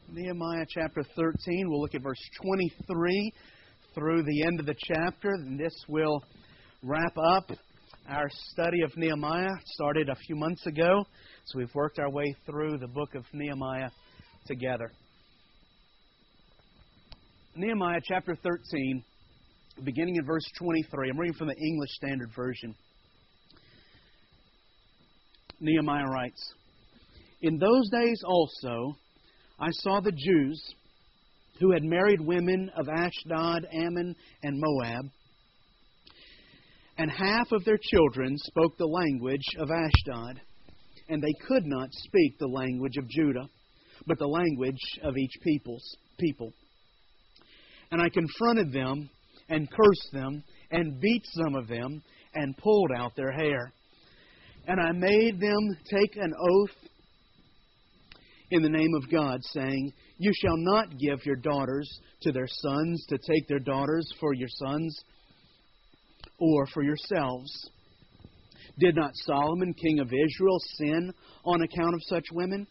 Nehemiah chapter 13. We'll look at verse 23 through the end of the chapter, and this will wrap up our study of Nehemiah. It started a few months ago, so we've worked our way through the book of Nehemiah together. Nehemiah chapter 13, beginning in verse 23. I'm reading from the English Standard Version. Nehemiah writes, "In those days also I saw the Jews who had married women of Ashdod, Ammon, and Moab, and half of their children spoke the language of Ashdod, and they could not speak the language of Judah, but the language of each people. And I confronted them, and cursed them, and beat some of them, and pulled out their hair. And I made them take an oath in the name of God, saying, You shall not give your daughters to their sons to take their daughters for your sons or for yourselves. Did not Solomon, king of Israel, sin on account of such women?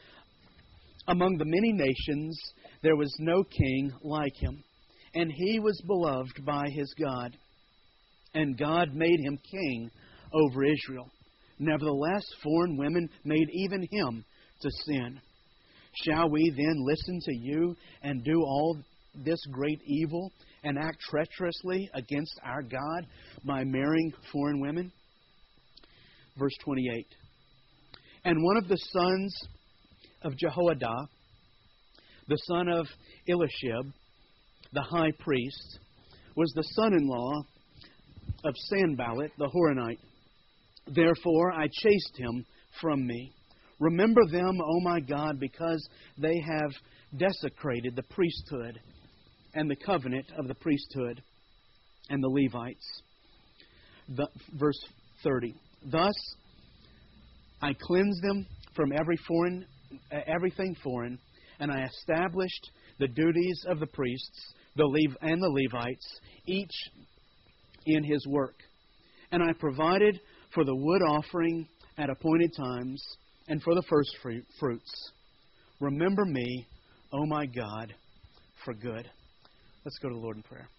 Among the many nations there was no king like him, and he was beloved by his God. And God made him king over Israel. Nevertheless, foreign women made even him to sin. Shall we then listen to you and do all this great evil and act treacherously against our God by marrying foreign women?" Verse 28. "And one of the sons of Jehoiada, the son of Eliashib, the high priest, was the son-in-law of Sanballat the Horonite. Therefore I chased him from me. Remember them, O my God, because they have desecrated the priesthood and the covenant of the priesthood and the Levites." Verse 30. "Thus I cleansed them from everything foreign, and I established the duties of the priests and the Levites, each in his work. And I provided for the wood offering at appointed times, and for the first fruits. Remember me, O my God, for good." Let's go to the Lord in prayer.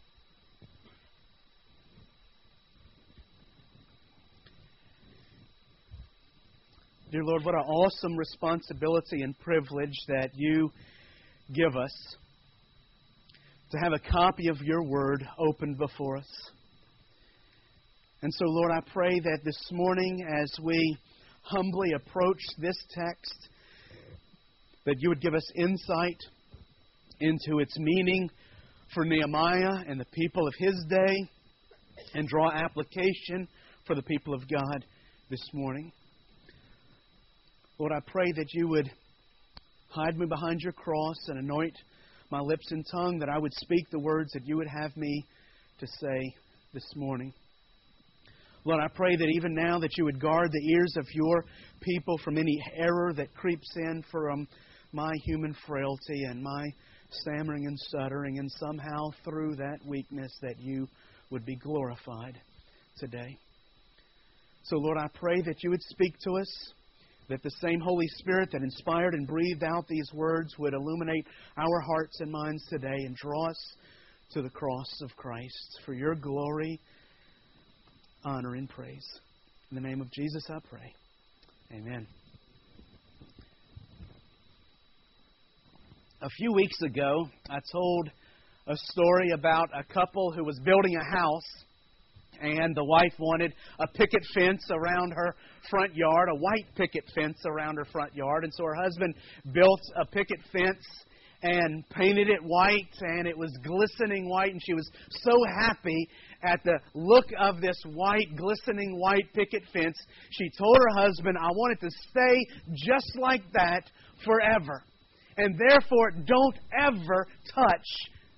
Dear Lord, what an awesome responsibility and privilege that you give us to have a copy of your Word opened before us. And so, Lord, I pray that this morning as we humbly approach this text, that you would give us insight into its meaning for Nehemiah and the people of his day, and draw application for the people of God this morning. Lord, I pray that you would hide me behind your cross and anoint my lips and tongue, that I would speak the words that you would have me to say this morning. Lord, I pray that even now that you would guard the ears of your people from any error that creeps in from my human frailty and my stammering and stuttering, and somehow through that weakness that you would be glorified today. So, Lord, I pray that you would speak to us, that the same Holy Spirit that inspired and breathed out these words would illuminate our hearts and minds today and draw us to the cross of Christ for your glory, honor, and praise. In the name of Jesus I pray. Amen. A few weeks ago, I told a story about a couple who was building a house, and the wife wanted a picket fence around her front yard, a white picket fence around her front yard. And so her husband built a picket fence and painted it white, and it was glistening white, and she was so happy at the look of this white, glistening white picket fence. She told her husband, "I want it to stay just like that forever. And therefore, don't ever touch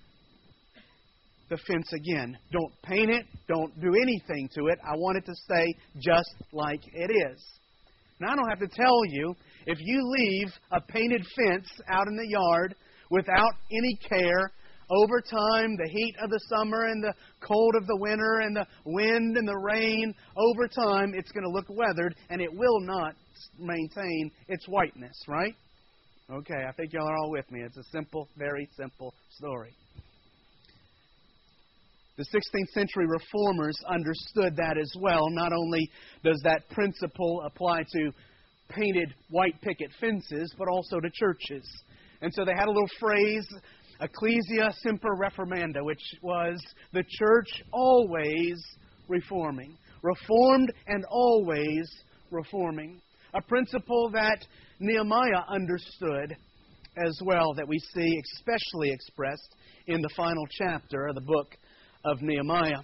the fence again. Don't paint it. Don't do anything to it. I want it to stay just like it is." Now, I don't have to tell you, if you leave a painted fence out in the yard without any care, over time, the heat of the summer and the cold of the winter and the wind and the rain, over time, it's going to look weathered and it will not maintain its whiteness, right? Okay, I think y'all are all with me. It's a simple, very simple story. The 16th century reformers understood that as well. Not only does that principle apply to painted white picket fences, but also to churches. And so they had a little phrase, Ecclesia Semper Reformanda, which was the church always reforming. Reformed and always reforming. A principle that Nehemiah understood as well, that we see especially expressed in the final chapter of the book of Nehemiah.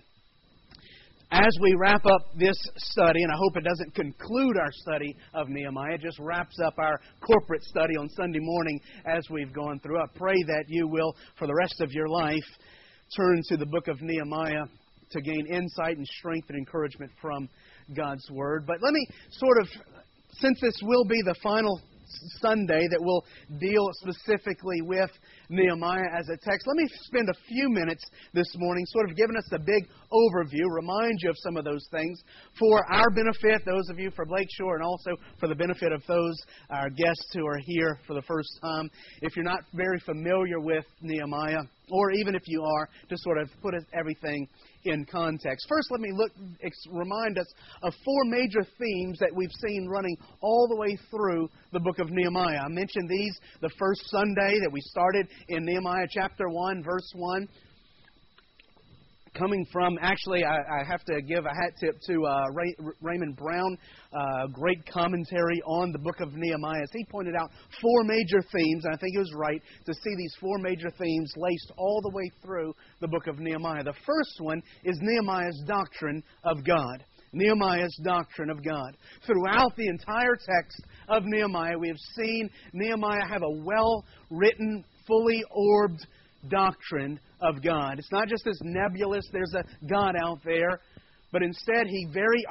As we wrap up this study, and I hope it doesn't conclude our study of Nehemiah, it just wraps up our corporate study on Sunday morning as we've gone through. I pray that you will, for the rest of your life, turn to the book of Nehemiah to gain insight and strength and encouragement from God's Word. But let me since this will be the final Sunday that will deal specifically with Nehemiah as a text, let me spend a few minutes this morning sort of giving us a big overview, remind you of some of those things for our benefit, those of you from Lakeshore, and also for the benefit of those, our guests who are here for the first time. If you're not very familiar with Nehemiah, or even if you are, to sort of put everything in context. First, let me remind us of four major themes that we've seen running all the way through the book of Nehemiah. I mentioned these the first Sunday that we started in Nehemiah chapter 1, verse 1. Coming from, actually, I have to give a hat tip to Raymond Brown, great commentary on the book of Nehemiah. As he pointed out four major themes, and I think he was right to see these four major themes laced all the way through the book of Nehemiah. The first one is Nehemiah's doctrine of God. Nehemiah's doctrine of God. Throughout the entire text of Nehemiah, we have seen Nehemiah have a well-written, fully orbed doctrine of God. It's not just this nebulous, there's a God out there, but instead he very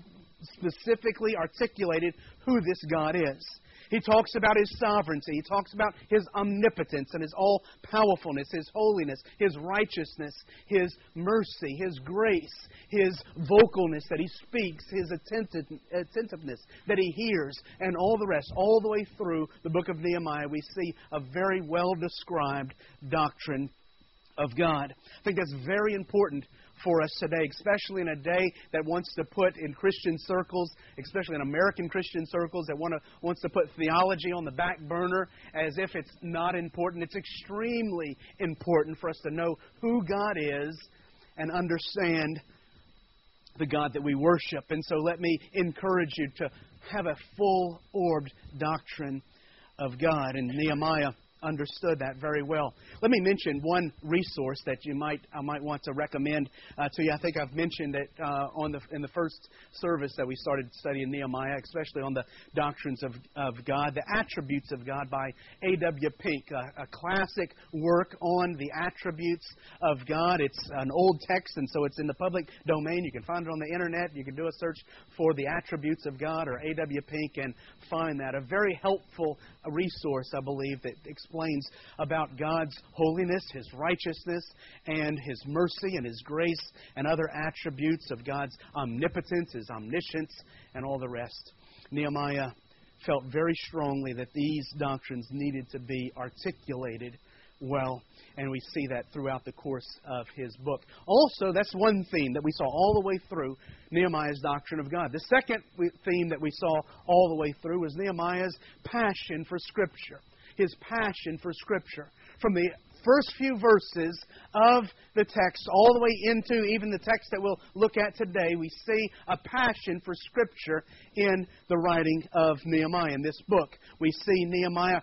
specifically articulated who this God is. He talks about His sovereignty. He talks about His omnipotence and His all-powerfulness, His holiness, His righteousness, His mercy, His grace, His vocalness that He speaks, His attentiveness that He hears, and all the rest. All the way through the book of Nehemiah, we see a very well-described doctrine of God. I think that's very important for us today, especially in a day that wants to put in Christian circles, especially in American Christian circles, that wants to put theology on the back burner as if it's not important. It's extremely important for us to know who God is and understand the God that we worship. And so let me encourage you to have a full-orbed doctrine of God. And Nehemiah understood that very well. Let me mention one resource that I might want to recommend to you. I think I've mentioned it in the first service that we started studying Nehemiah, especially on the doctrines of God, the attributes of God by A.W. Pink, a classic work on the attributes of God. It's an old text, and so it's in the public domain. You can find it on the internet. You can do a search for the attributes of God or A.W. Pink and find that. A very helpful resource, I believe, that explains about God's holiness, His righteousness, and His mercy and His grace and other attributes of God's omnipotence, His omniscience, and all the rest. Nehemiah felt very strongly that these doctrines needed to be articulated well, and we see that throughout the course of his book. Also, that's one theme that we saw all the way through Nehemiah's doctrine of God. The second theme that we saw all the way through was Nehemiah's passion for Scripture. His passion for Scripture. From the first few verses of the text all the way into even the text that we'll look at today, we see a passion for Scripture in the writing of Nehemiah. In this book, we see Nehemiah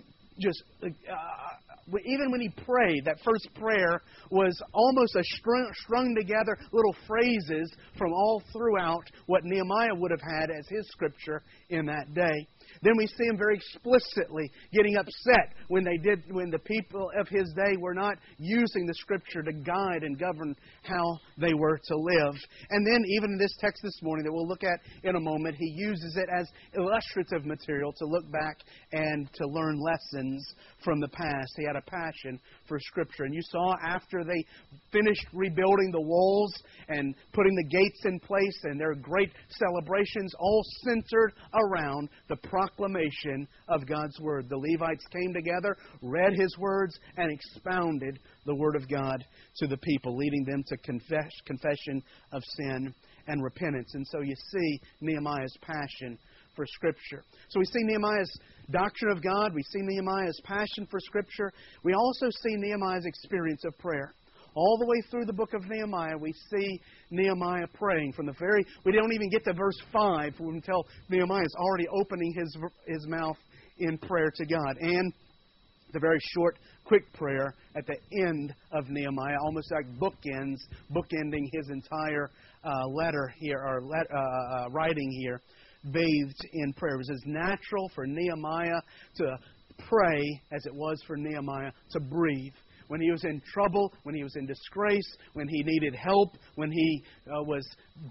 even when he prayed, that first prayer was almost a strung together little phrases from all throughout what Nehemiah would have had as his Scripture in that day. Then we see him very explicitly getting upset when the people of his day were not using the Scripture to guide and govern how they were to live. And then even in this text this morning that we'll look at in a moment, he uses it as illustrative material to look back and to learn lessons from the past. He had a passion for Scripture. And you saw after they finished rebuilding the walls and putting the gates in place and their great celebrations all centered around the proclamation proclamation of God's Word. The Levites came together, read His words, and expounded the Word of God to the people, leading them to confession of sin and repentance. And so you see Nehemiah's passion for Scripture. So we see Nehemiah's doctrine of God. We see Nehemiah's passion for Scripture. We also see Nehemiah's experience of prayer. All the way through the book of Nehemiah, we see Nehemiah praying. We don't even get to verse 5 until Nehemiah is already opening his mouth in prayer to God. And the very short, quick prayer at the end of Nehemiah, almost like bookending his entire letter here, or writing here, bathed in prayer. It was as natural for Nehemiah to pray as it was for Nehemiah to breathe. When he was in trouble, when he was in disgrace, when he needed help, when he was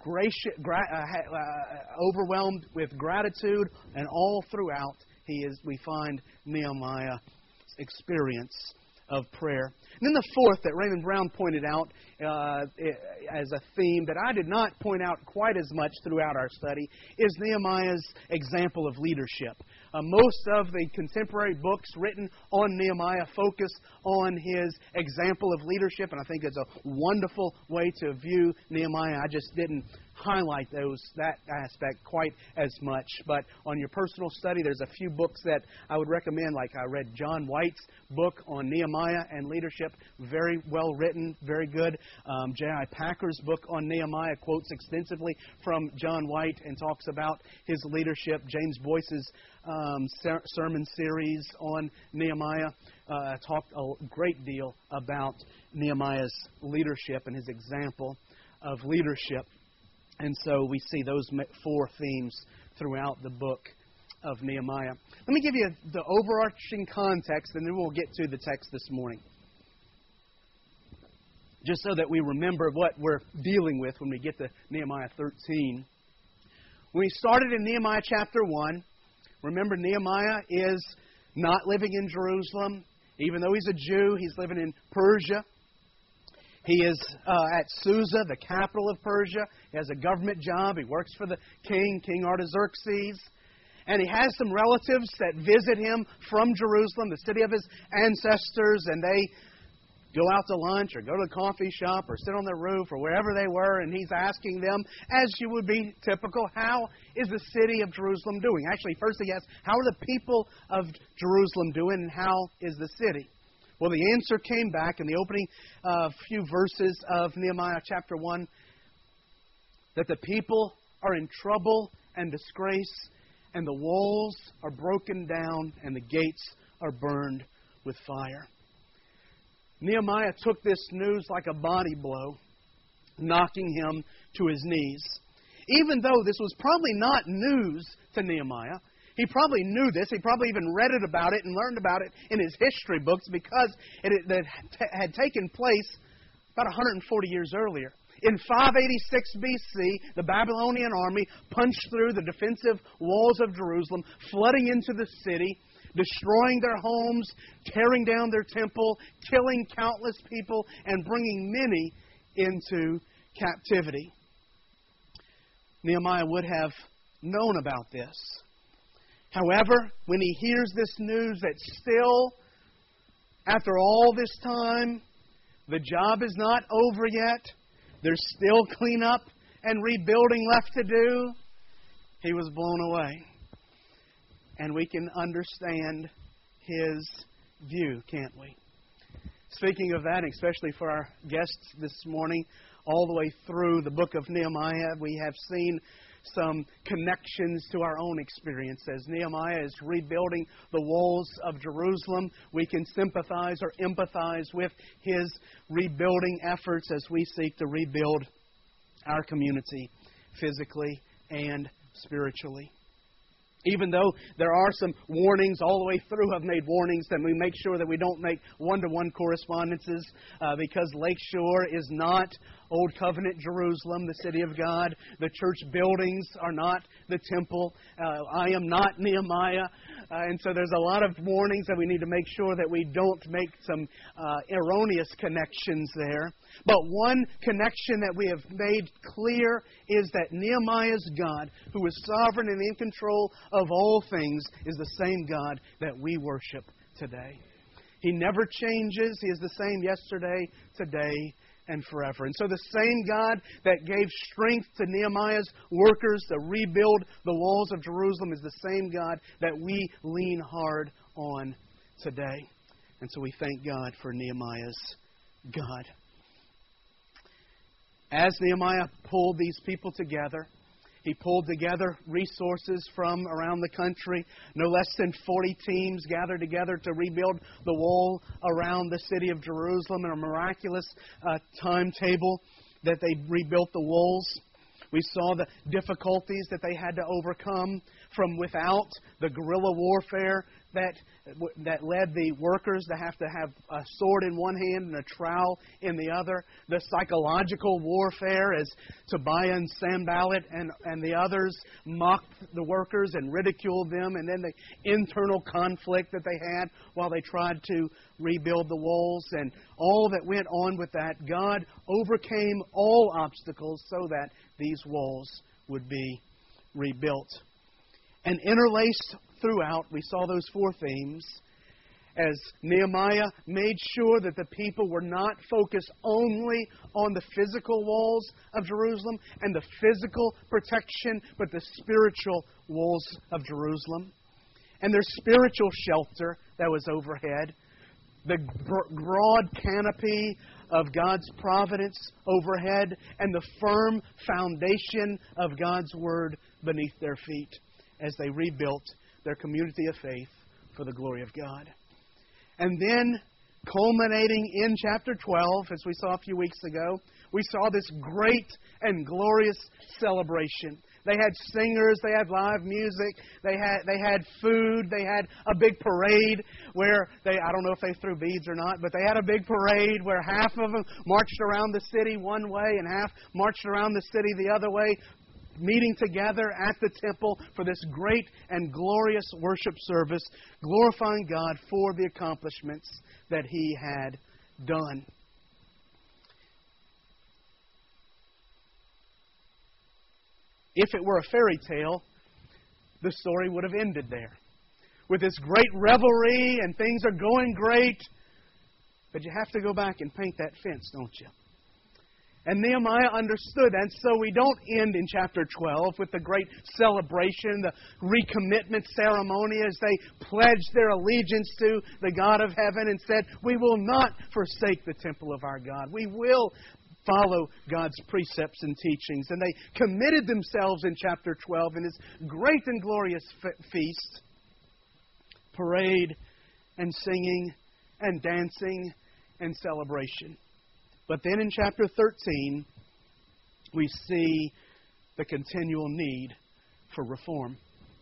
overwhelmed with gratitude, and all throughout we find Nehemiah's experience of prayer. And then the fourth that Raymond Brown pointed out as a theme that I did not point out quite as much throughout our study is Nehemiah's example of leadership. Most of the contemporary books written on Nehemiah focus on his example of leadership, and I think it's a wonderful way to view Nehemiah. I just didn't highlight that aspect quite as much. But on your personal study, there's a few books that I would recommend. Like I read John White's book on Nehemiah and leadership, very well written, very good. J.I. Packer's book on Nehemiah quotes extensively from John White and talks about his leadership. James Boyce's sermon series on Nehemiah talked a great deal about Nehemiah's leadership and his example of leadership. And so we see those four themes throughout the book of Nehemiah. Let me give you the overarching context, and then we'll get to the text this morning, just so that we remember what we're dealing with when we get to Nehemiah 13. When we started in Nehemiah chapter 1, remember Nehemiah is not living in Jerusalem. Even though he's a Jew, he's living in Persia. He is at Susa, the capital of Persia. He has a government job. He works for the king, King Artaxerxes. And he has some relatives that visit him from Jerusalem, the city of his ancestors, and they go out to lunch or go to the coffee shop or sit on the roof or wherever they were, and he's asking them, as you would be typical, how is the city of Jerusalem doing? Actually, first he asks, how are the people of Jerusalem doing, and how is the city? Well, the answer came back in the opening few verses of Nehemiah chapter 1, that the people are in trouble and disgrace, and the walls are broken down, and the gates are burned with fire. Nehemiah took this news like a body blow, knocking him to his knees. Even though this was probably not news to Nehemiah, he probably knew this. He probably even read about it and learned about it in his history books, because it had taken place about 140 years earlier. In 586 BC, the Babylonian army punched through the defensive walls of Jerusalem, flooding into the city, destroying their homes, tearing down their temple, killing countless people, and bringing many into captivity. Nehemiah would have known about this. However, when he hears this news that still, after all this time, the job is not over yet, there's still cleanup and rebuilding left to do, he was blown away. And we can understand his view, can't we? Speaking of that, especially for our guests this morning, all the way through the book of Nehemiah, we have seen some connections to our own experience. As Nehemiah is rebuilding the walls of Jerusalem, we can sympathize or empathize with his rebuilding efforts as we seek to rebuild our community physically and spiritually. Even though there are some warnings all the way through, have made warnings that we make sure that we don't make one-to-one correspondences because Lakeshore is not Old Covenant Jerusalem, the city of God. The church buildings are not the temple. I am not Nehemiah. And so there's a lot of warnings that we need to make sure that we don't make some erroneous connections there. But one connection that we have made clear is that Nehemiah's God, who is sovereign and in control of all things, is the same God that we worship today. He never changes. He is the same yesterday, today, and forever. And so the same God that gave strength to Nehemiah's workers to rebuild the walls of Jerusalem is the same God that we lean hard on today. And so we thank God for Nehemiah's God. As Nehemiah pulled these people together, he pulled together resources from around the country. No less than 40 teams gathered together to rebuild the wall around the city of Jerusalem in a miraculous timetable that they rebuilt the walls. We saw the difficulties that they had to overcome from without, the guerrilla warfare that led the workers to have a sword in one hand and a trowel in the other. The psychological warfare as Tobiah and Sanballat and the others mocked the workers and ridiculed them. And then the internal conflict that they had while they tried to rebuild the walls. And all that went on with that, God overcame all obstacles so that these walls would be rebuilt. And interlaced throughout, we saw those four themes as Nehemiah made sure that the people were not focused only on the physical walls of Jerusalem and the physical protection, but the spiritual walls of Jerusalem. And their spiritual shelter that was overhead, the broad canopy of God's providence overhead, and the firm foundation of God's Word beneath their feet as they rebuilt their community of faith for the glory of God. And then, culminating in chapter 12, as we saw a few weeks ago, we saw this great and glorious celebration. They had singers, they had live music, they had food, they had a big parade where I don't know if they threw beads or not, but they had a big parade where half of them marched around the city one way and half marched around the city the other way, meeting together at the temple for this great and glorious worship service, glorifying God for the accomplishments that He had done. If it were a fairy tale, the story would have ended there. With this great revelry and things are going great, but you have to go back and paint that fence, don't you? And Nehemiah understood that, so we don't end in chapter 12 with the great celebration, the recommitment ceremony as they pledged their allegiance to the God of heaven and said, we will not forsake the temple of our God. We will follow God's precepts and teachings. And they committed themselves in chapter 12 in this great and glorious feast, parade and singing and dancing and celebration. But then in chapter 13, we see the continual need for reform.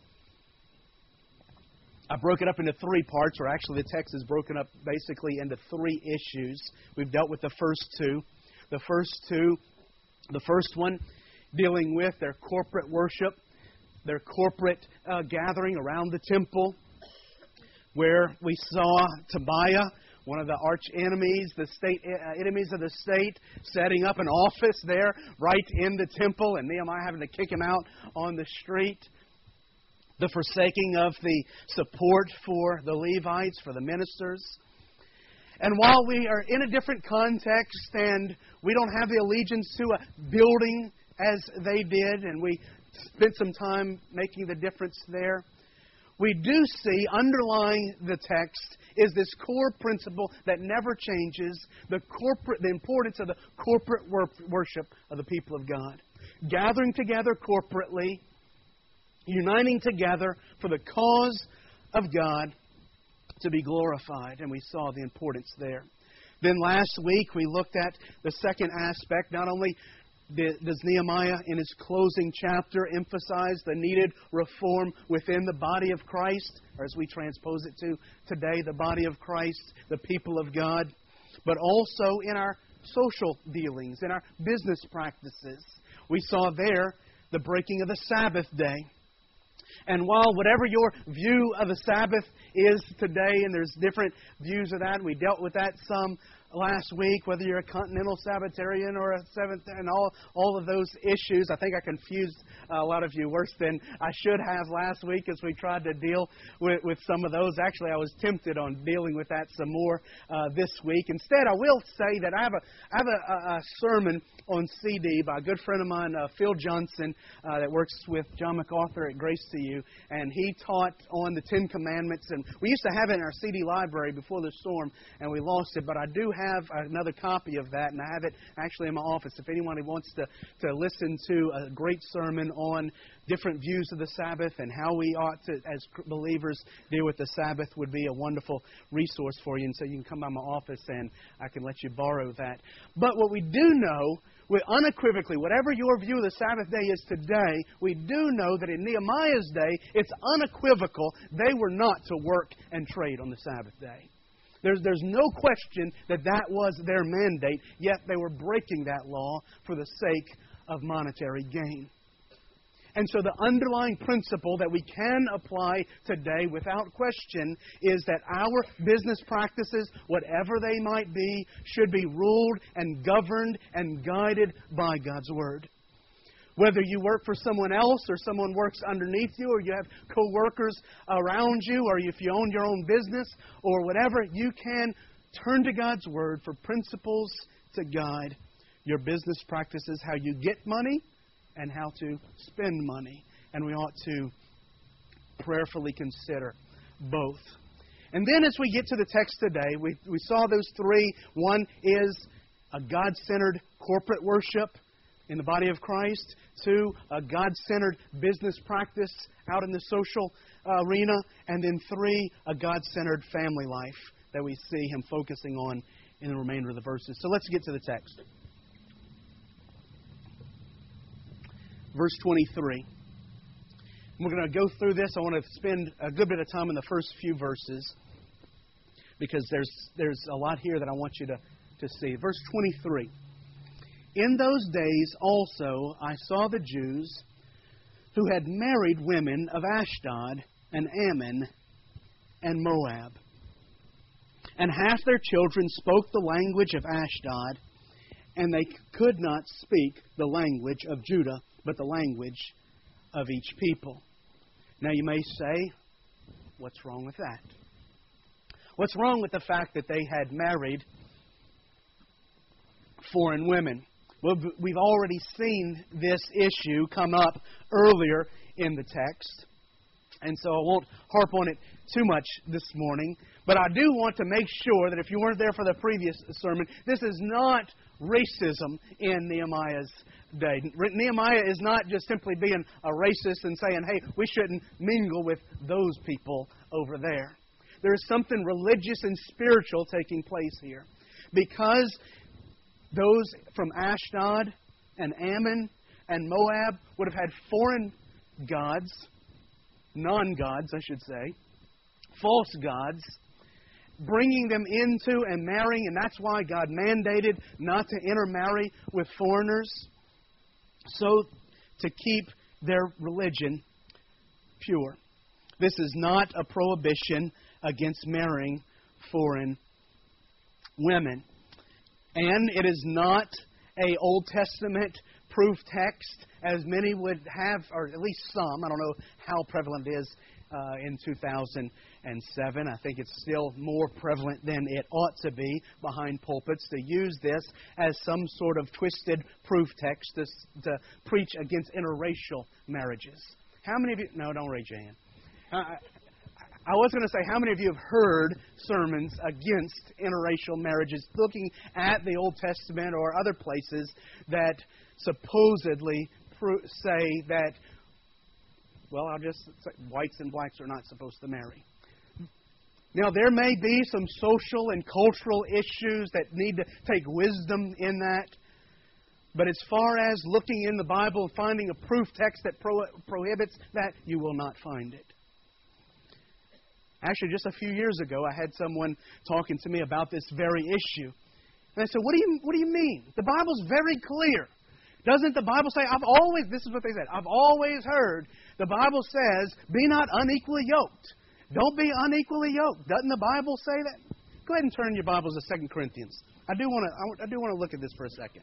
I broke it up into three parts, or actually the text is broken up basically into three issues. We've dealt with the first two. The first one dealing with their corporate worship, their corporate gathering around the temple, where we saw Tobiah, one of the arch enemies, the state enemies of the state, setting up an office there right in the temple, and Nehemiah having to kick him out on the street. The forsaking of the support for the Levites, for the ministers. And while we are in a different context and we don't have the allegiance to a building as they did, and we spent some time making the difference there, we do see underlying the text is this core principle that never changes, the importance of the corporate worship of the people of God. Gathering together corporately, uniting together for the cause of God to be glorified. And we saw the importance there. Then last week we looked at the second aspect. Not only does Nehemiah in his closing chapter emphasize the needed reform within the body of Christ, or as we transpose it to today, the body of Christ, the people of God, but also in our social dealings, in our business practices. We saw there the breaking of the Sabbath day. And while whatever your view of the Sabbath is today, and there's different views of that, we dealt with that some last week, whether you're a continental Sabbatarian or a seventh, and all of those issues. I think I confused a lot of you worse than I should have last week as we tried to deal with some of those. Actually, I was tempted on dealing with that some more this week. Instead, I will say that I have a sermon on CD by a good friend of mine, Phil Johnson, that works with John MacArthur at Grace to You, and he taught on the Ten Commandments. And we used to have it in our CD library before the storm, and we lost it. But I do have another copy of that, and I have it actually in my office. If anyone wants to listen to a great sermon on different views of the Sabbath and how we ought to, as believers, deal with the Sabbath, would be a wonderful resource for you. And so you can come by my office and I can let you borrow that. But what we do know, unequivocally, whatever your view of the Sabbath day is today, we do know that in Nehemiah's day, it's unequivocal, they were not to work and trade on the Sabbath day. There's no question that that was their mandate, yet they were breaking that law for the sake of monetary gain. And so the underlying principle that we can apply today without question is that our business practices, whatever they might be, should be ruled and governed and guided by God's Word. Whether you work for someone else or someone works underneath you, or you have co-workers around you, or if you own your own business or whatever, you can turn to God's Word for principles to guide your business practices, how you get money and how to spend money. And we ought to prayerfully consider both. And then as we get to the text today, we saw those three. One is a God-centered corporate worship in the body of Christ. Two, a God-centered business practice out in the social arena. And then three, a God-centered family life that we see him focusing on in the remainder of the verses. So let's get to the text. Verse 23. We're going to go through this. I want to spend a good bit of time in the first few verses because there's a lot here that I want you to see. Verse 23. In those days also I saw the Jews who had married women of Ashdod and Ammon and Moab. And half their children spoke the language of Ashdod, and they could not speak the language of Judah, but the language of each people. Now you may say, what's wrong with that? What's wrong with the fact that they had married foreign women? Well, we've already seen this issue come up earlier in the text, and so I won't harp on it too much this morning. But I do want to make sure that if you weren't there for the previous sermon, this is not racism in Nehemiah's day. Nehemiah is not just simply being a racist and saying, hey, we shouldn't mingle with those people over there. There is something religious and spiritual taking place here. Because those from Ashdod and Ammon and Moab would have had foreign gods, non-gods, I should say, false gods, bringing them into and marrying, and that's why God mandated not to intermarry with foreigners, so to keep their religion pure. This is not a prohibition against marrying foreign women. And it is not an Old Testament proof text, as many would have, or at least some. I don't know how prevalent it is in 2007. I think it's still more prevalent than it ought to be behind pulpits to use this as some sort of twisted proof text to preach against interracial marriages. How many of you... No, don't raise your hand. I was going to say, how many of you have heard sermons against interracial marriages, looking at the Old Testament or other places that supposedly say that, well, I'll just say whites and blacks are not supposed to marry. Now, there may be some social and cultural issues that need to take wisdom in that. But as far as looking in the Bible and finding a proof text that prohibits that, you will not find it. Actually, just a few years ago, I had someone talking to me about this very issue. And I said, what do you mean? The Bible's very clear. Doesn't the Bible say, this is what they said, I've always heard, the Bible says, be not unequally yoked. Don't be unequally yoked. Doesn't the Bible say that? Go ahead and turn your Bibles to 2 Corinthians. I do want to look at this for a second.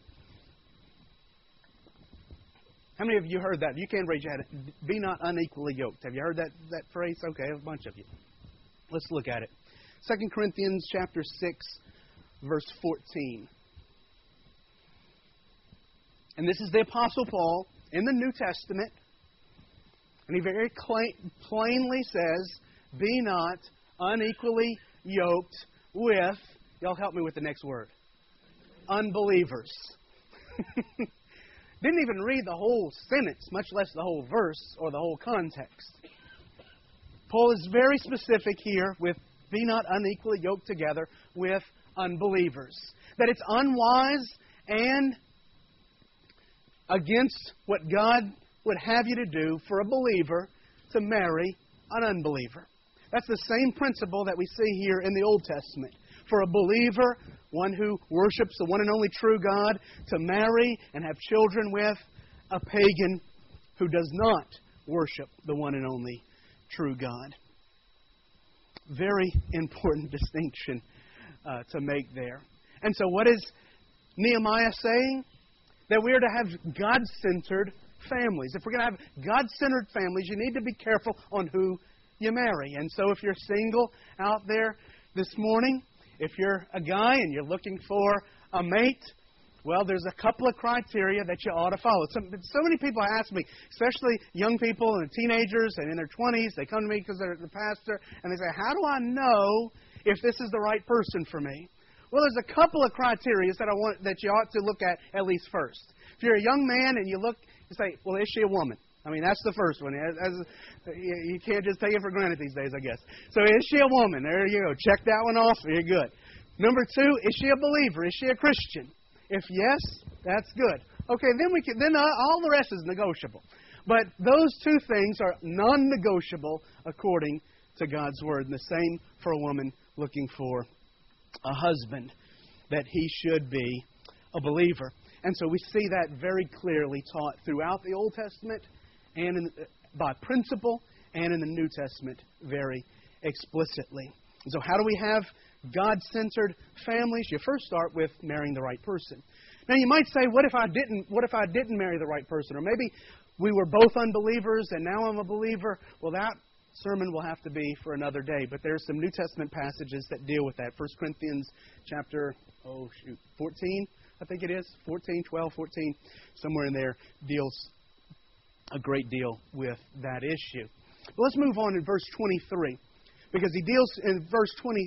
How many of you heard that? You can raise your hand. Be not unequally yoked. Have you heard that phrase? Okay, a bunch of you. Let's look at it. 2 Corinthians chapter 6, verse 14. And this is the Apostle Paul in the New Testament. And he very plainly says, be not unequally yoked with, y'all help me with the next word, unbelievers. Didn't even read the whole sentence, much less the whole verse or the whole context. Paul is very specific here with be not unequally yoked together with unbelievers. That it's unwise and against what God would have you to do for a believer to marry an unbeliever. That's the same principle that we see here in the Old Testament. For a believer, one who worships the one and only true God, to marry and have children with a pagan who does not worship the one and only true God. Very important distinction to make there. And so what is Nehemiah saying? That we are to have God-centered families. If we're going to have God-centered families, you need to be careful on who you marry. And so if you're single out there this morning, if you're a guy and you're looking for a mate, well, there's a couple of criteria that you ought to follow. So many people ask me, especially young people and teenagers and in their 20s, they come to me because they're the pastor, and they say, how do I know if this is the right person for me? Well, there's a couple of criteria that you ought to look at least first. If you're a young man and you say, well, is she a woman? I mean, that's the first one. You can't just take it for granted these days, I guess. So is she a woman? There you go. Check that one off. You're good. Number 2, is she a believer? Is she a Christian? If yes, that's good. Okay, then all the rest is negotiable. But those 2 things are non-negotiable according to God's Word. And the same for a woman looking for a husband, that he should be a believer. And so we see that very clearly taught throughout the Old Testament and by principle, and in the New Testament very explicitly. So how do we have God-centered families? You first start with marrying the right person. Now you might say, what if I didn't marry the right person? Or maybe we were both unbelievers and now I'm a believer. Well, that sermon will have to be for another day. But there's some New Testament passages that deal with that. 1 Corinthians chapter 14, I think it is. 12, 14, somewhere in there deals a great deal with that issue. But let's move on in verse 23. Because he deals in verse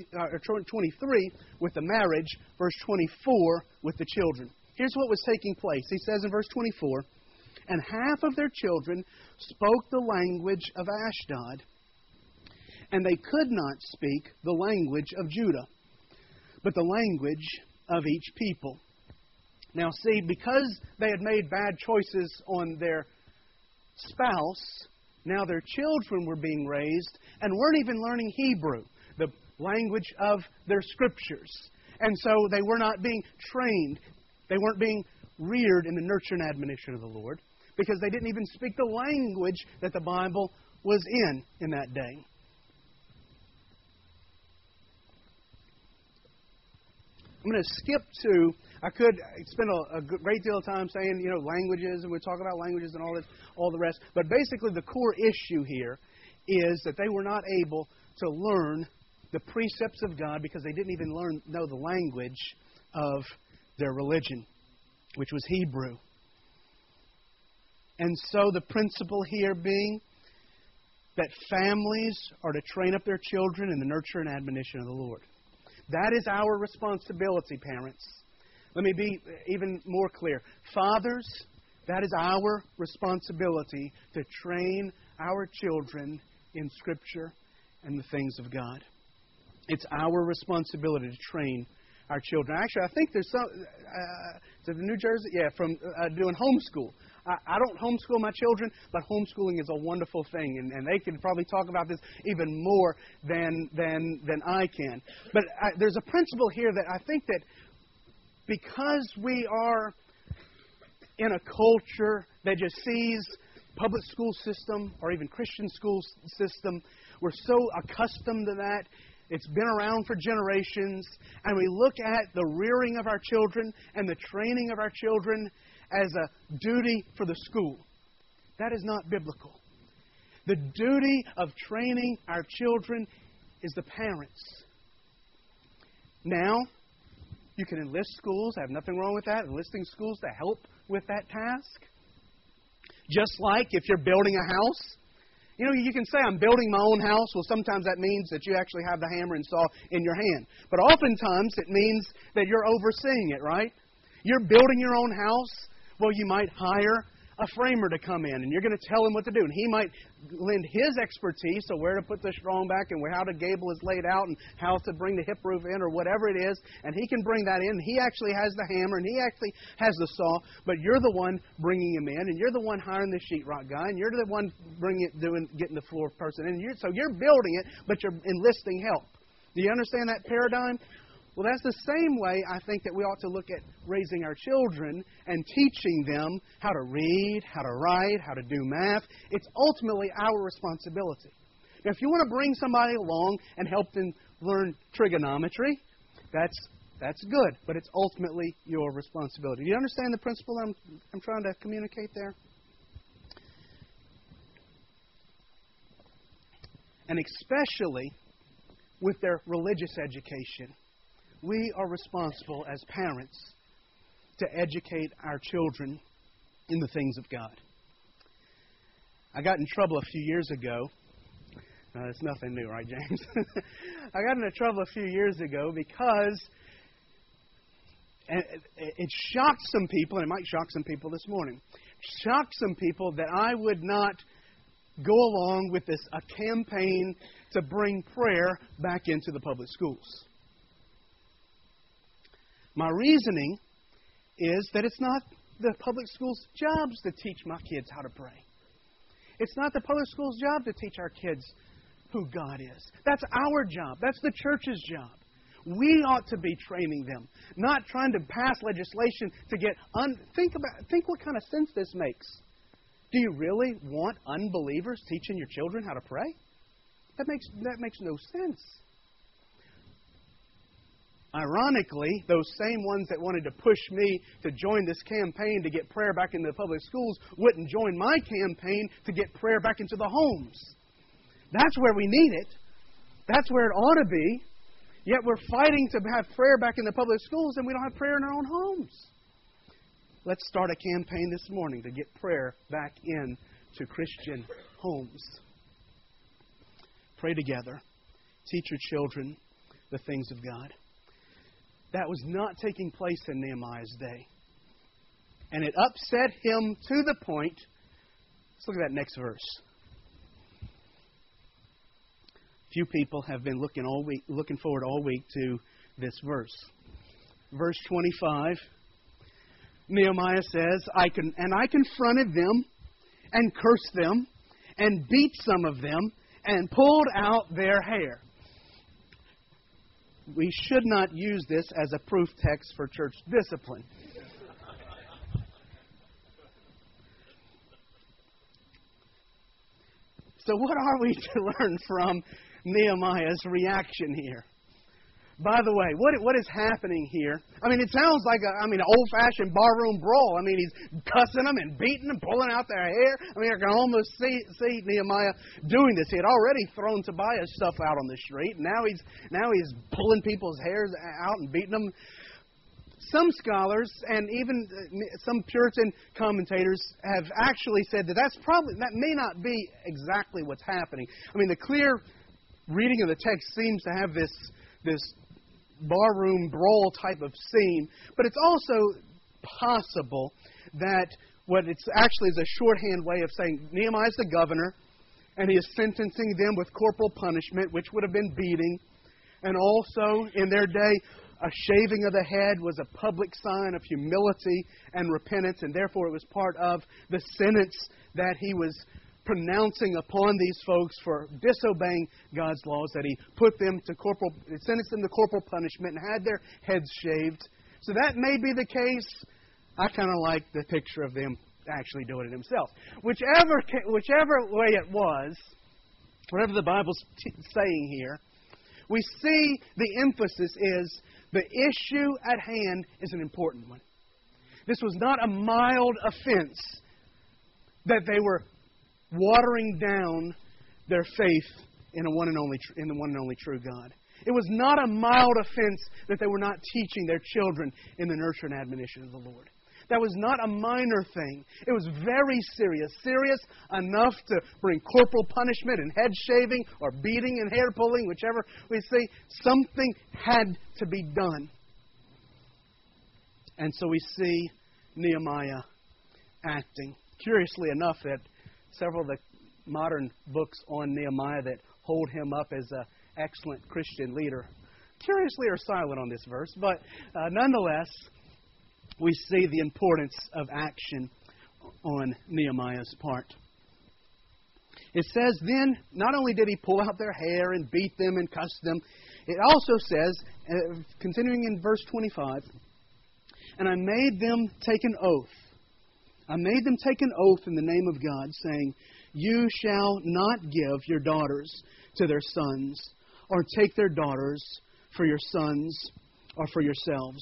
23 with the marriage, verse 24 with the children. Here's what was taking place. He says in verse 24, and half of their children spoke the language of Ashdod, and they could not speak the language of Judah, but the language of each people. Now see, because they had made bad choices on their spouse, now their children were being raised and weren't even learning Hebrew, the language of their scriptures. And so they were not being trained. They weren't being reared in the nurture and admonition of the Lord because they didn't even speak the language that the Bible was in that day. I'm going to skip to, I could spend a great deal of time saying, languages, and we talk about languages and all the rest. But basically the core issue here is that they were not able to learn the precepts of God because they didn't even know the language of their religion, which was Hebrew. And so the principle here being that families are to train up their children in the nurture and admonition of the Lord. That is our responsibility, parents. Let me be even more clear. Fathers, that is our responsibility to train our children in Scripture and the things of God. It's our responsibility to train our children. Actually, I think there's some, to the New Jersey, from doing homeschool. I don't homeschool my children, but homeschooling is a wonderful thing, and they can probably talk about this even more than I can. But there's a principle here that I think that because we are in a culture that just sees public school system or even Christian school system, we're so accustomed to that. It's been around for generations, and we look at the rearing of our children and the training of our children as a duty for the school. That is not biblical. The duty of training our children is the parents. Now, you can enlist schools. I have nothing wrong with that. Enlisting schools to help with that task. Just like if you're building a house. You know, you can say, I'm building my own house. Well, sometimes that means that you actually have the hammer and saw in your hand. But oftentimes it means that you're overseeing it, right? You're building your own house. Well, you might hire a framer to come in, and you're going to tell him what to do. And he might lend his expertise, so where to put the strong back and how the gable is laid out and how to bring the hip roof in or whatever it is. And he can bring that in. He actually has the hammer, and he actually has the saw, but you're the one bringing him in, and you're the one hiring the sheetrock guy, and you're the one getting the floor person in. So you're building it, but you're enlisting help. Do you understand that paradigm? Well, that's the same way I think that we ought to look at raising our children and teaching them how to read, how to write, how to do math. It's ultimately our responsibility. Now, if you want to bring somebody along and help them learn trigonometry, that's good, but it's ultimately your responsibility. Do you understand the principle I'm trying to communicate there? And especially with their religious education, we are responsible as parents to educate our children in the things of God. I got in trouble a few years ago. It's nothing new, right, James? I got into trouble a few years ago because it shocked some people, and it might shock some people this morning. Shocked some people that I would not go along with a campaign to bring prayer back into the public schools. My reasoning is that it's not the public school's jobs to teach my kids how to pray. It's not the public school's job to teach our kids who God is. That's our job. That's the church's job. We ought to be training them, not trying to pass legislation to get... Think what kind of sense this makes. Do you really want unbelievers teaching your children how to pray? That makes no sense. Ironically, those same ones that wanted to push me to join this campaign to get prayer back into the public schools wouldn't join my campaign to get prayer back into the homes. That's where we need it. That's where it ought to be. Yet we're fighting to have prayer back in the public schools and we don't have prayer in our own homes. Let's start a campaign this morning to get prayer back in to Christian homes. Pray together. Teach your children the things of God. That was not taking place in Nehemiah's day. And it upset him to the point. Let's look at that next verse. Few people have been looking forward all week to this verse. Verse 25. Nehemiah says, I confronted them and cursed them and beat some of them and pulled out their hair. We should not use this as a proof text for church discipline. So what are we to learn from Nehemiah's reaction here? By the way, what is happening here? I mean, it sounds like an old-fashioned barroom brawl. I mean, he's cussing them and beating them, pulling out their hair. I mean, I can almost see Nehemiah doing this. He had already thrown Tobiah's stuff out on the street. Now he's pulling people's hairs out and beating them. Some scholars and even some Puritan commentators have actually said that that may not be exactly what's happening. I mean, the clear reading of the text seems to have this barroom brawl type of scene, but it's also possible that what it's actually is a shorthand way of saying Nehemiah's the governor, and he is sentencing them with corporal punishment, which would have been beating, and also in their day, a shaving of the head was a public sign of humility and repentance, and therefore it was part of the sentence that he was pronouncing upon these folks for disobeying God's laws, that he sentenced them to corporal punishment and had their heads shaved So that may be the case. I kind of like the picture of them actually doing it themselves. Whichever way it was, whatever the Bible's saying here, we see the emphasis is the issue at hand is an important one. This was not a mild offense that they were watering down their faith in the one and only true God. It was not a mild offense that they were not teaching their children in the nurture and admonition of the Lord. That was not a minor thing. It was very serious. Serious enough to bring corporal punishment and head shaving or beating and hair pulling, whichever we see. Something had to be done. And so we see Nehemiah acting. Curiously enough, that several of the modern books on Nehemiah that hold him up as an excellent Christian leader, curiously are silent on this verse. But nonetheless, we see the importance of action on Nehemiah's part. It says then, not only did he pull out their hair and beat them and cuss them, it also says, continuing in verse 25, and I made them take an oath. I made them take an oath in the name of God, saying, you shall not give your daughters to their sons, or take their daughters for your sons or for yourselves.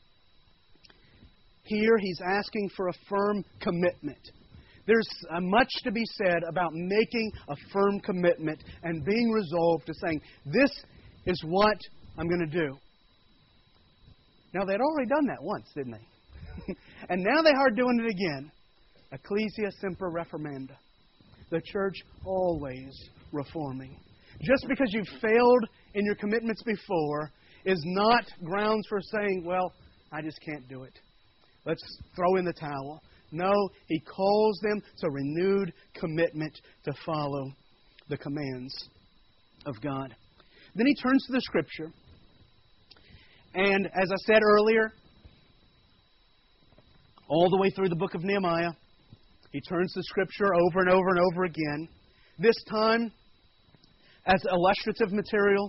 Here he's asking for a firm commitment. There's much to be said about making a firm commitment and being resolved to saying, this is what I'm going to do. Now, they'd already done that once, didn't they? And now they are doing it again. Ecclesia semper reformanda. The church always reforming. Just because you've failed in your commitments before is not grounds for saying, well, I just can't do it. Let's throw in the towel. No, he calls them to renewed commitment to follow the commands of God. Then he turns to the Scripture. And as I said earlier, all the way through the book of Nehemiah, he turns to Scripture over and over and over again. This time, as illustrative material,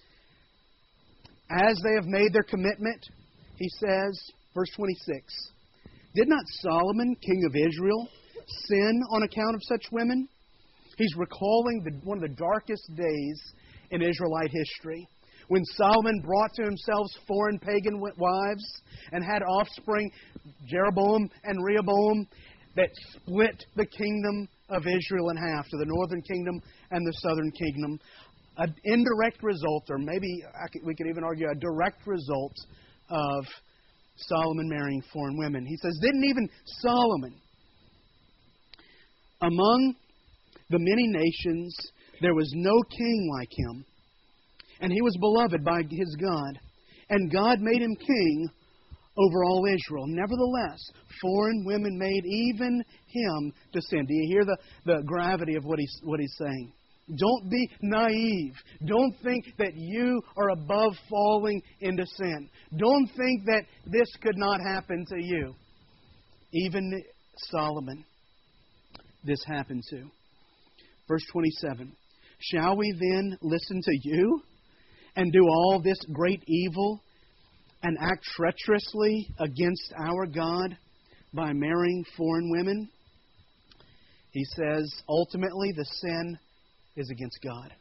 as they have made their commitment, he says, verse 26, did not Solomon, king of Israel, sin on account of such women? He's recalling one of the darkest days in Israelite history, when Solomon brought to himself foreign pagan wives and had offspring, Jeroboam and Rehoboam, that split the kingdom of Israel in half, to the northern kingdom and the southern kingdom. An indirect result, or maybe we could even argue a direct result of Solomon marrying foreign women. He says, didn't even Solomon, among the many nations, there was no king like him, and he was beloved by his God, and God made him king over all Israel. Nevertheless, foreign women made even him to sin. Do you hear the gravity of what he's saying? Don't be naive. Don't think that you are above falling into sin. Don't think that this could not happen to you. Even Solomon, this happened to. Verse 27, shall we then listen to you and do all this great evil and act treacherously against our God by marrying foreign women? He says, ultimately, the sin is against God.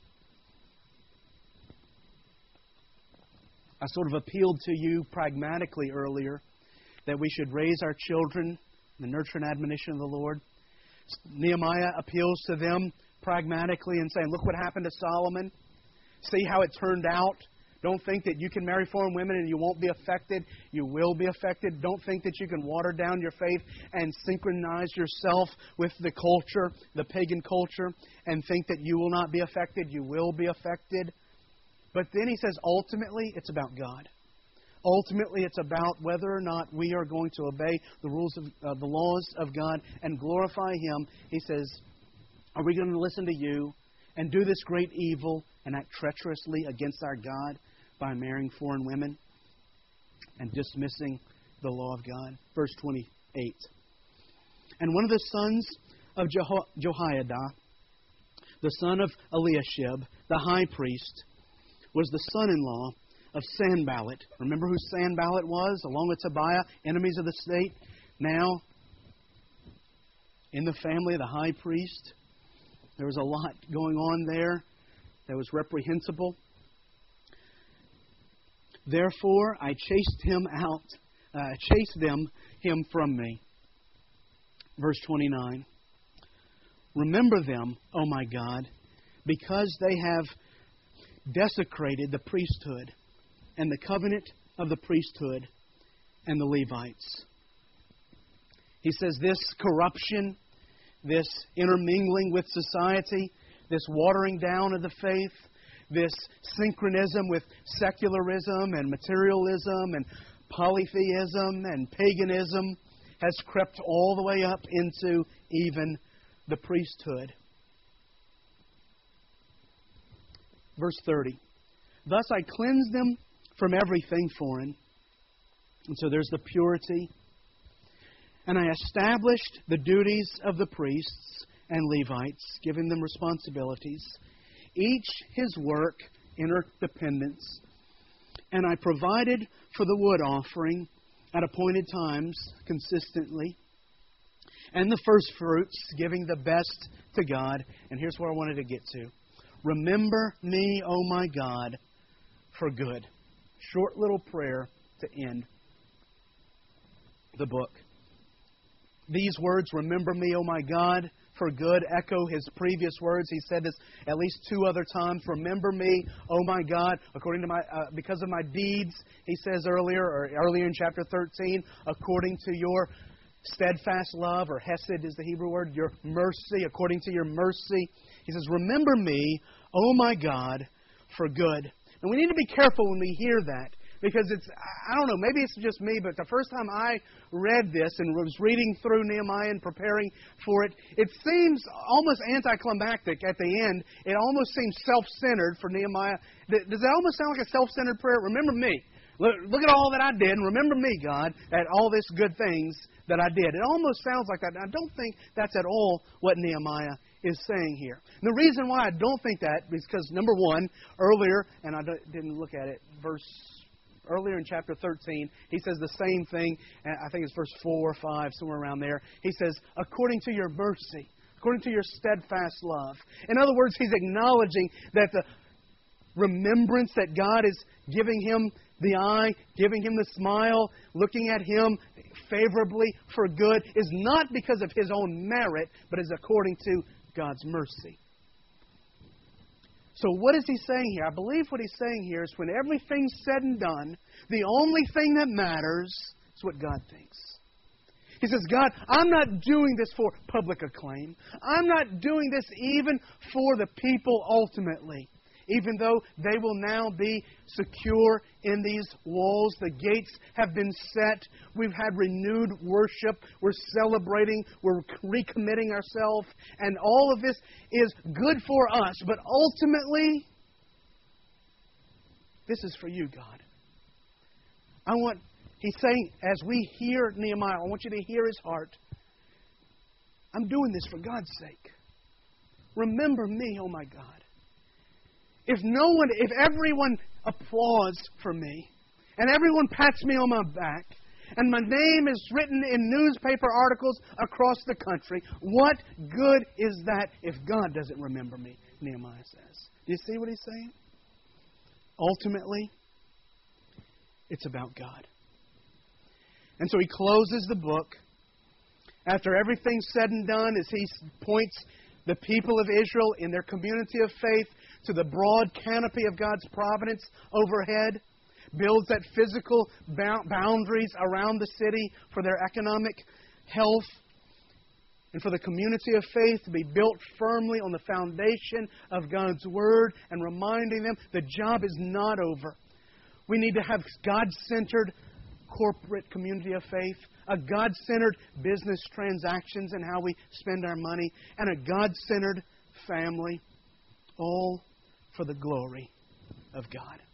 I sort of appealed to you pragmatically earlier that we should raise our children in the nurture and admonition of the Lord. Nehemiah appeals to them pragmatically and saying, look what happened to Solomon. See how it turned out. Don't think that you can marry foreign women and you won't be affected. You will be affected. Don't think that you can water down your faith and synchronize yourself with the culture, the pagan culture, and think that you will not be affected. You will be affected. But then he says, ultimately, it's about God. Ultimately, it's about whether or not we are going to obey the rules of the laws of God and glorify Him. He says, are we going to listen to you and do this great evil and act treacherously against our God by marrying foreign women and dismissing the law of God? Verse 28. And one of the sons of Jehoiada, the son of Eliashib, the high priest, was the son-in-law of Sanballat. Remember who Sanballat was, along with Tobiah, enemies of the state? Now, in the family of the high priest, there was a lot going on there that was reprehensible. Therefore, I chased him from me. Verse 29. Remember them, O my God, because they have desecrated the priesthood and the covenant of the priesthood and the Levites. He says this corruption, this intermingling with society, this watering down of the faith, this synchronism with secularism and materialism and polytheism and paganism has crept all the way up into even the priesthood. Verse 30. Thus I cleansed them from everything foreign. And so there's the purity. And I established the duties of the priests and Levites, giving them responsibilities, each his work, interdependence. And I provided for the wood offering at appointed times consistently, and the first fruits, giving the best to God. And here's where I wanted to get to. Remember me, O my God, for good. Short little prayer to end the book. These words, remember me, O my God, for good, echo his previous words. He said this at least 2 other times. Remember me, O my God, according to because of my deeds, he says earlier in chapter 13, according to your steadfast love, or hesed is the Hebrew word, your mercy, according to your mercy. He says, remember me, O my God, for good. And we need to be careful when we hear that, because I don't know, maybe it's just me, but the first time I read this and was reading through Nehemiah and preparing for it, it seems almost anticlimactic at the end. It almost seems self-centered for Nehemiah. Does that almost sound like a self-centered prayer? Remember me. Look at all that I did, and remember me, God, at all this good things that I did. It almost sounds like that. And I don't think that's at all what Nehemiah is saying here. And the reason why I don't think that is because, number one, earlier, and I didn't look at it, earlier in chapter 13, he says the same thing. I think it's verse 4 or 5, somewhere around there. He says, according to your mercy, according to your steadfast love. In other words, he's acknowledging that the remembrance that God is giving him the eye, giving him the smile, looking at him favorably for good, is not because of his own merit, but is according to God's mercy. So what is he saying here? I believe what he's saying here is when everything's said and done, the only thing that matters is what God thinks. He says, God, I'm not doing this for public acclaim. I'm not doing this even for the people ultimately. Even though they will now be secure in these walls. The gates have been set. We've had renewed worship. We're celebrating. We're recommitting ourselves. And all of this is good for us. But ultimately, this is for you, God. He's saying, as we hear Nehemiah, I want you to hear his heart. I'm doing this for God's sake. Remember me, oh my God. If everyone applauds for me, and everyone pats me on my back, and my name is written in newspaper articles across the country, what good is that if God doesn't remember me? Nehemiah says. Do you see what he's saying? Ultimately, it's about God. And so he closes the book. After everything's said and done, as he points the people of Israel in their community of faith to the broad canopy of God's providence overhead, builds that physical boundaries around the city for their economic health, and for the community of faith to be built firmly on the foundation of God's Word, and reminding them the job is not over. We need to have God-centered corporate community of faith, a God-centered business transactions and how we spend our money, and a God-centered family, all for the glory of God.